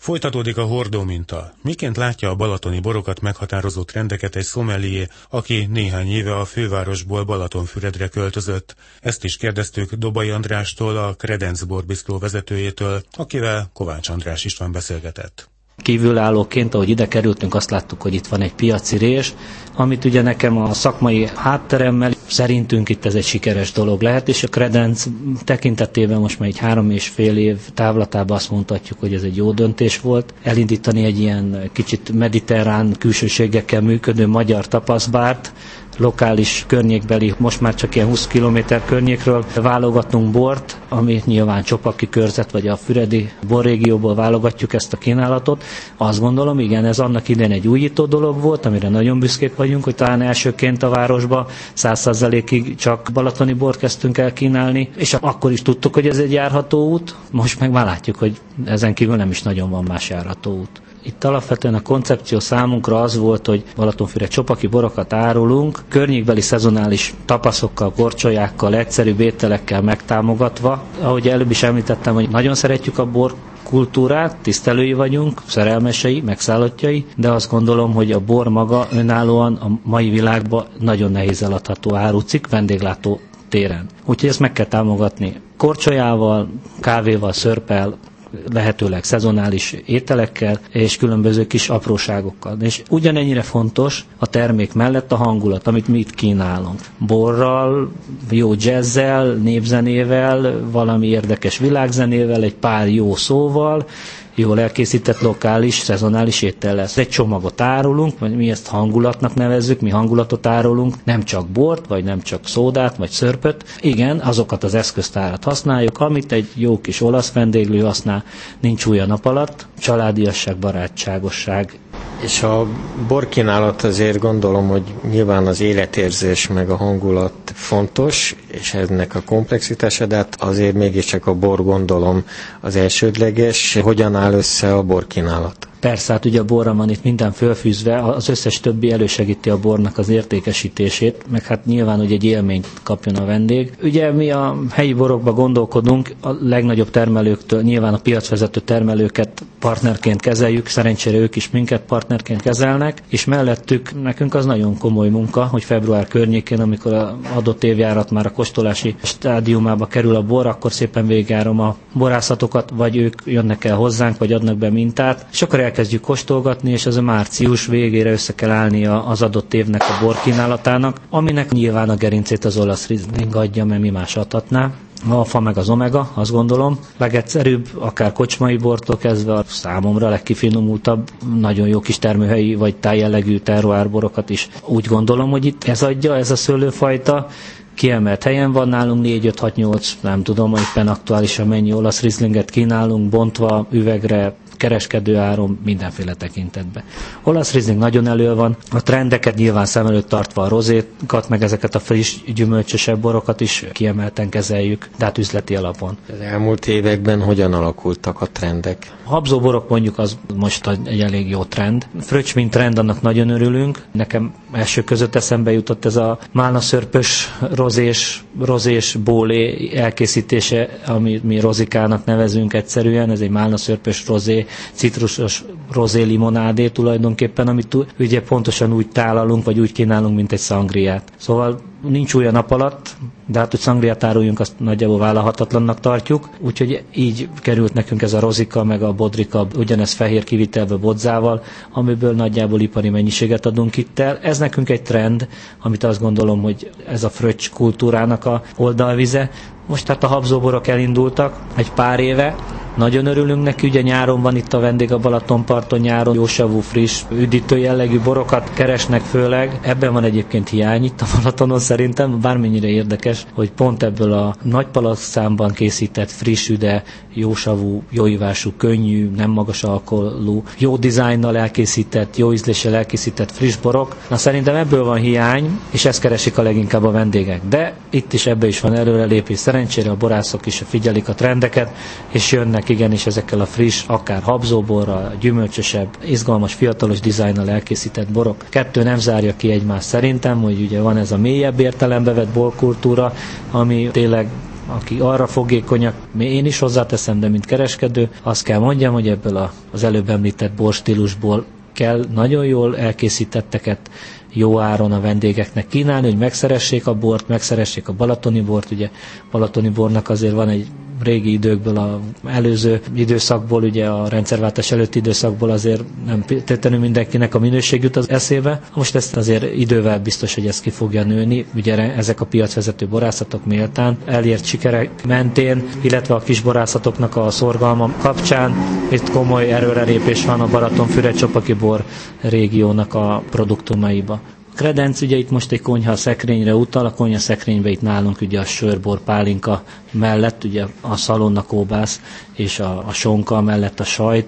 Folytatódik a hordó minta. Miként látja a balatoni borokat meghatározó trendeket egy szomelié, aki néhány éve a fővárosból Balatonfüredre költözött? Ezt is kérdeztük Dobai Andrástól, a Kredenc borbisztró vezetőjétől, akivel Kovács András István beszélgetett. Kívülállóként, ahogy ide kerültünk, azt láttuk, hogy itt van egy piaci rés, amit ugye nekem a szakmai hátteremmel szerintünk itt ez egy sikeres dolog lehet, és a Kredenc tekintetében most már egy 3,5 év távlatában azt mondhatjuk, hogy ez egy jó döntés volt. Elindítani egy ilyen kicsit mediterrán külsőségekkel működő magyar tapaszbárt, lokális környékbeli, most már csak ilyen 20 kilométer környékről válogatunk bort, amit nyilván Csopaki körzet vagy a füredi borrégióból válogatjuk ezt a kínálatot. Azt gondolom, igen, ez annak idején egy újító dolog volt, amire nagyon büszkék vagyunk, hogy talán elsőként a városba 100%-ig csak balatoni bort kezdtünk el kínálni, és akkor is tudtuk, hogy ez egy járható út, most meg már látjuk, hogy ezen kívül nem is nagyon van más járható út. Itt alapvetően a koncepció számunkra az volt, hogy Balatonfüred csopaki borokat árulunk, környékbeli szezonális tapaszokkal, korcsolyákkal, egyszerűbb ételekkel megtámogatva. Ahogy előbb is említettem, hogy nagyon szeretjük a bor kultúrát, tisztelői vagyunk, szerelmesei, megszállottjai, de azt gondolom, hogy a bor maga önállóan a mai világban nagyon nehéz eladható árucikk vendéglátó téren. Úgyhogy ezt meg kell támogatni korcsolyával, kávéval, szörppel, lehetőleg szezonális ételekkel és különböző kis apróságokkal. És ugyanennyire fontos a termék mellett a hangulat, amit mi itt kínálunk. Borral, jó jazzzel, népzenével, valami érdekes világzenével, egy pár jó szóval, jól elkészített lokális, szezonális étel lesz. Egy csomagot árulunk, vagy mi ezt hangulatnak nevezzük, mi hangulatot árulunk, nem csak bort, vagy nem csak szódát, vagy szörpöt. Igen, azokat az eszköztárat használjuk, amit egy jó kis olasz vendéglő használ, nincs új a nap alatt, családiasság, barátságosság. És a borkínálat azért gondolom, hogy nyilván az életérzés meg a hangulat fontos, és ennek a komplexitása, de hát azért mégiscsak a bor gondolom az elsődleges. Hogyan áll össze a borkínálat? Persze, hát ugye a borra van itt minden fölfűzve, az összes többi elősegíti a bornak az értékesítését, meg hát nyilván, hogy egy élményt kapjon a vendég. Ugye mi a helyi borokba gondolkodunk, a legnagyobb termelőktől, nyilván a piacvezető termelőket partnerként kezeljük, szerencsére ők is minket partnerként kezelnek, és mellettük nekünk az nagyon komoly munka, hogy február környékén, amikor az adott évjárat már a kóstolási stádiumába kerül a bor, akkor szépen végigjárom a borászatokat, vagy ők jönnek el hozzánk, vagy adnak be mintát, és akkor elkezdjük kóstolgatni, és az a március végére össze kell állnia az adott évnek a borkínálatának, aminek nyilván a gerincét az olasz Riesling adja, mert mi más adhatná. A alfa meg az omega, azt gondolom. Legegyszerűbb, akár kocsmai bortól kezdve a számomra legkifinomultabb, nagyon jó kis termőhelyi vagy tájjellegű terroárborokat is. Úgy gondolom, hogy itt ez adja, ez a szőlőfajta. Kiemelt helyen van nálunk 4-5-6-8, nem tudom, hogy éppen aktuálisan mennyi olasz Rieslinget kínálunk, bontva üvegre, kereskedő áron, mindenféle tekintetben. Olasz Riesling nagyon elő van, a trendeket nyilván szem előtt tartva a rozékat, meg ezeket a friss, gyümölcsösebb borokat is kiemelten kezeljük, de hát üzleti alapon. Az elmúlt években hogyan alakultak a trendek? A habzóborok mondjuk az most egy elég jó trend. Fröccs, mint trend, annak nagyon örülünk. Nekem első között eszembe jutott ez a málnaszörpös rozés bólé elkészítése, amit mi rozikának nevezünk egyszerűen. Ez egy málnaszörpös rozé, citrusos rozé limonádé tulajdonképpen, amit ugye pontosan úgy tálalunk, vagy úgy kínálunk, mint egy szangriát. Szóval nincs új a nap alatt, de hát, hogy szangriát áruljunk, azt nagyjából vállalhatatlannak tartjuk. Úgyhogy így került nekünk ez a rozika, meg a bodrika, ugyanez fehér kivitelbe bodzával, amiből nagyjából ipari mennyiséget adunk itt el. Ez nekünk egy trend, amit azt gondolom, hogy ez a fröccs kultúrának a oldalvize. Most hát a habzóborok elindultak egy pár éve, nagyon örülünk neki, ugye nyáron van itt a vendég a Balatonparton, nyáron jósavú, friss, üdítő jellegű borokat keresnek főleg. Ebben van egyébként hiány itt a Balatonon szerintem, bármennyire érdekes, hogy pont ebből a nagy palasztszámban készített friss, üde, jósavú, jóívású, könnyű, nem magas alkoholú, jó dizájnnal elkészített, jó ízléssel elkészített friss borok. Na szerintem ebből van hiány, és ezt keresik a leginkább a vendégek. De itt is ebbe is van előrelépés. Szerencsére a borászok is figyelik a trendeket, és jönnek igenis ezekkel a friss, akár habzóborral, gyümölcsösebb, izgalmas, fiatalos dizájnnal elkészített borok. Kettő nem zárja ki egymást szerintem, hogy ugye van ez a mélyebb értelembe vett borkultúra, ami tényleg aki arra fogékonyak, én is hozzáteszem, de mint kereskedő, azt kell mondjam, hogy ebből az előbb említett borstílusból kell nagyon jól elkészítetteket jó áron a vendégeknek kínálni, hogy megszeressék a bort, megszeressék a balatoni bort. Ugye balatoni bornak azért van egy régi időkből, az előző időszakból, ugye a rendszerváltás előtti időszakból azért nem tétlenül mindenkinek a minőség jut az eszébe. Most ezt azért idővel biztos, hogy ez ki fogja nőni. Ugye ezek a piacvezető borászatok méltán elért sikerek mentén, illetve a kis borászatoknak a szorgalma kapcsán itt komoly erőrelépés van a Balatonfüred-Csopaki bor régiónak a produktumaiba. Kredenc ugye itt most egy konyha szekrényre utal, a konyha szekrénybe itt nálunk ugye a sörbor pálinka mellett, ugye a szalonna kóbász és a sonka mellett a sajt,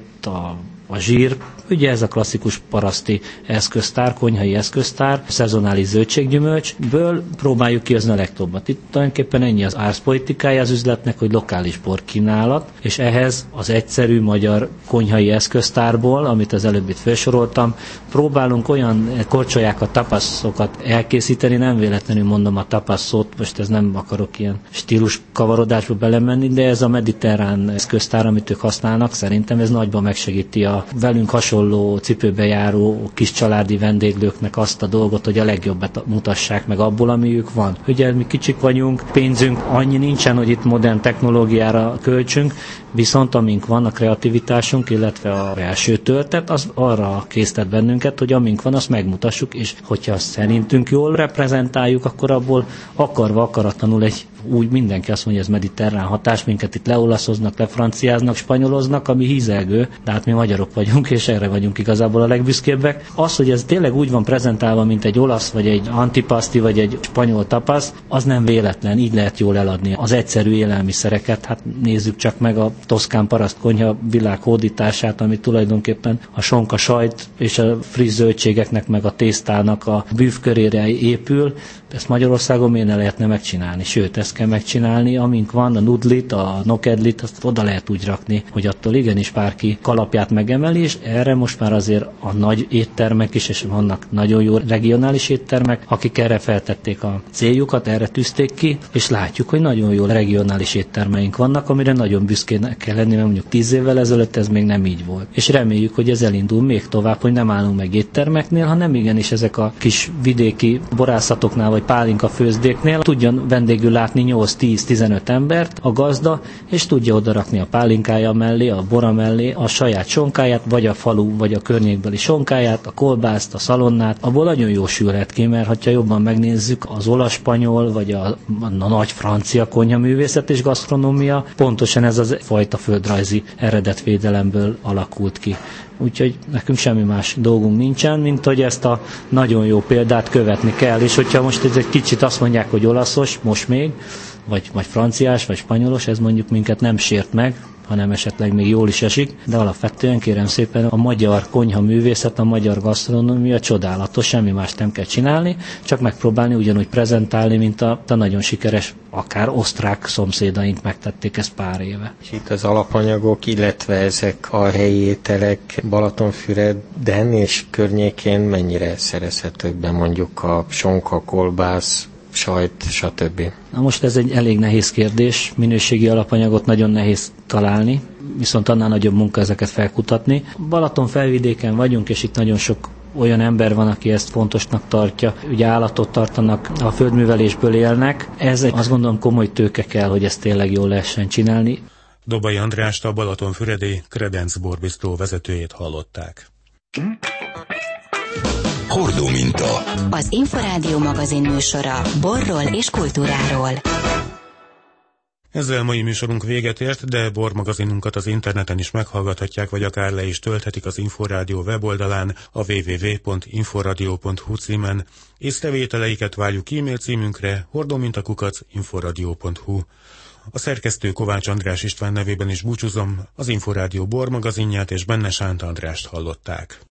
a zsír, ugye ez a klasszikus paraszti eszköztár, konyhai eszköztár, szezonális zöldséggyümölcsből próbáljuk kihozni a legtöbbet. Itt tulajdonképpen ennyi az árszpolitikája az üzletnek, hogy lokális borkínálat, és ehhez az egyszerű magyar konyhai eszköztárból, amit az előbb itt felsoroltam, próbálunk olyan korcsolyákat, tapaszokat elkészíteni, nem véletlenül mondom a tapasz szót, most ez nem akarok ilyen stílus kavarodásba belemenni, de ez a mediterrán eszköztár, amit ők használnak, szerintem ez nagyban megsegíti a velünk hasonló cipőbe járó kis családi vendéglőknek azt a dolgot, hogy a legjobbat mutassák meg abból, amiük van. Ugye mi kicsik vagyunk, pénzünk annyi nincsen, hogy itt modern technológiára költsünk, viszont amink van a kreativitásunk, illetve a első töltet, az arra késztet bennünket, hogy amink van, azt megmutassuk, és hogyha szerintünk jól reprezentáljuk, akkor abból akarva akaratlanul úgy mindenki azt mondja, hogy ez mediterrán hatás, minket itt leolaszoznak, lefranciáznak, spanyoloznak, ami hízelgő, de hát mi magyarok vagyunk, és erre vagyunk igazából a legbüszkébbek. Az, hogy ez tényleg úgy van prezentálva, mint egy olasz, vagy egy antipasti, vagy egy spanyol tapasz, az nem véletlen, így lehet jól eladni az egyszerű élelmiszereket. Hát nézzük csak meg a toszkán parasztkonyha világ hódítását, ami tulajdonképpen a sonka sajt és a friss zöldségeknek, meg a tésztának a bűvkörére épül. Ezt Magyarországon miért ne lehetne megcsinálni? Sőt, ezt kell megcsinálni, amink van, a nudlit, a nokedlit, azt oda lehet úgy rakni, hogy attól igenis bárki kalapját megemeli, és erre most már azért a nagy éttermek is, és vannak nagyon jó regionális éttermek, akik erre feltették a céljukat, erre tűzték ki, és látjuk, hogy nagyon jó regionális éttermeink vannak, amire nagyon büszkének kell lenni, mert mondjuk 10 évvel ezelőtt ez még nem így volt. És reméljük, hogy ez elindul még tovább, hogy nem állunk meg éttermeknél, hanem igenis ezek a kis vidéki borászatoknál, vagy pálinka főzdéknél tudjon vendégül látni 8-10-15 embert a gazda, és tudja odarakni a pálinkája mellé, a bora mellé a saját sonkáját, vagy a falu, vagy a környékbeli sonkáját, a kolbászt, a szalonnát. Abból nagyon jó sülhet ki, mert ha jobban megnézzük, az olasz, spanyol, vagy a nagy francia konyhaművészet és gasztronómia, pontosan ez az fajta földrajzi eredetvédelemből alakult ki. Úgyhogy nekünk semmi más dolgunk nincsen, mint hogy ezt a nagyon jó példát követni kell. És hogyha most ez egy kicsit azt mondják, hogy olaszos, most még, vagy franciás, vagy spanyolos, ez mondjuk minket nem sért meg, hanem esetleg még jól is esik, de alapvetően kérem szépen a magyar konyhaművészet, a magyar gasztronómia csodálatos, semmi mást nem kell csinálni, csak megpróbálni ugyanúgy prezentálni, mint a nagyon sikeres, akár osztrák szomszédaink megtették ezt pár éve. És itt az alapanyagok, illetve ezek a helyi ételek Balatonfüreden és környékén mennyire szerezhetők be, mondjuk a sonka, kolbász, sajt, stb. Na most ez egy elég nehéz kérdés, minőségi alapanyagot nagyon nehéz találni, viszont annál nagyobb munka ezeket felkutatni. Balaton felvidéken vagyunk, és itt nagyon sok olyan ember van, aki ezt fontosnak tartja. Ugye állatot tartanak, a földművelésből élnek. Ez azt gondolom komoly tőke kell, hogy ezt tényleg jól lehessen csinálni. Dobai Andrást, a Balatonfüredi Kredenc borbisztró vezetőjét hallották. Hordó minta. Az Inforádió magazin műsora borról és kultúráról. Ezzel mai műsorunk véget ért, de bormagazinunkat az interneten is meghallgathatják, vagy akár le is tölthetik az Inforádió weboldalán, a www.inforadio.hu címen. Észrevételeiket várjuk e-mail címünkre hordómintakukac.inforadio.hu. A szerkesztő Kovács András István nevében is búcsúzom, az Inforádió bormagazinját és benne Sánt Andrást hallották.